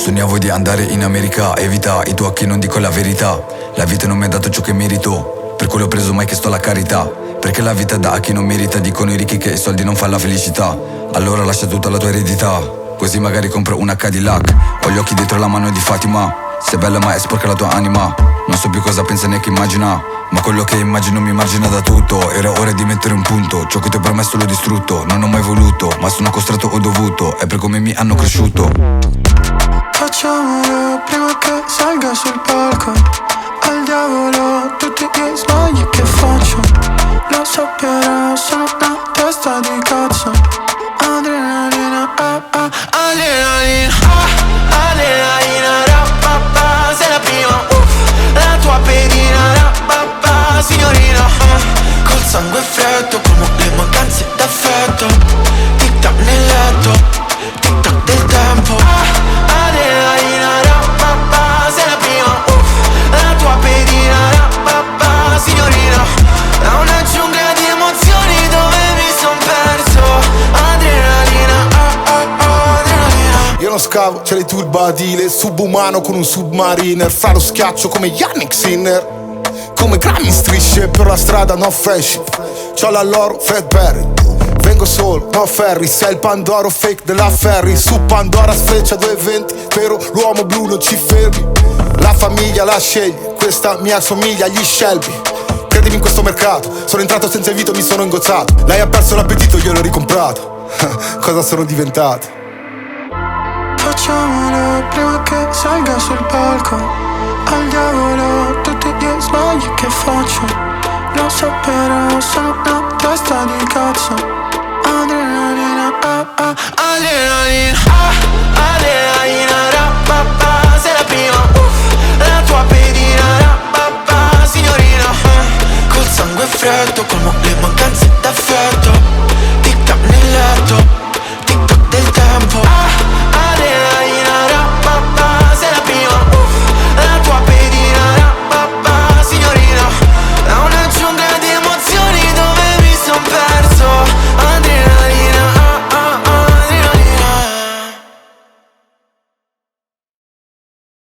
Sognavo di andare in America, evita i tuoi occhi, non dico la verità. La vita non mi ha dato ciò che merito, per quello ho preso mai che sto la carità. Perché la vita dà a chi non merita, dicono i ricchi che i soldi non fanno la felicità. Allora lascia tutta la tua eredità, così magari compro una Cadillac. Ho gli occhi dietro la mano di Fatima, sei bella ma è sporca la tua anima. Non so più cosa pensa neanche immagina, ma quello che immagino mi margina da tutto. Era ora di mettere un punto, ciò che ti ho promesso l'ho distrutto. Non ho mai voluto, ma sono costretto o dovuto, è per come mi hanno cresciuto. Facciamolo prima che salga sul palco. Al diavolo tutti gli sbagli che faccio. Lo so però sono una testa di cazzo. Adrenalina, adrenalina, adrenalina, rapapa. Sei la prima, la tua pedina, rapapa. Signorina, col sangue freddo come le mancanze d'affetto. Tic tac nel letto, tic tac del tempo. Adrenalina, rapapa. Sei la prima, la tua pedina, rapapa. Signorina, è una giungla di emozioni dove mi son perso. Adrenalina, adrenalina. Io non scavo, c'è le turbadile, subumano con un submariner. Fra lo schiaccio come Yannick Sinner, come Grammy strisce per la strada, no friendship. C'ho la loro Fred Perry, vengo solo, no ferry. Sei il Pandoro fake della Ferry. Su Pandora sfreccia 220, però l'uomo blu non ci fermi. La famiglia la scegli, questa mi assomiglia agli Shelby. Credimi in questo mercato, sono entrato senza invito, mi sono ingozzato. Lei ha perso l'appetito, gliel'ho ricomprato. Cosa sono diventato? Facciamolo prima che salga sul palco. Al diavolo tutti gli sbagli che faccio. Lo so però sono una testa di cazzo. Adrenalina, adrenalina, adrenalina, rapapa. Sei la prima, la tua pedina, rapapa. Signorina, col sangue freddo come le mancanze d'affetto. Tic tac nel letto, tic tac del tempo.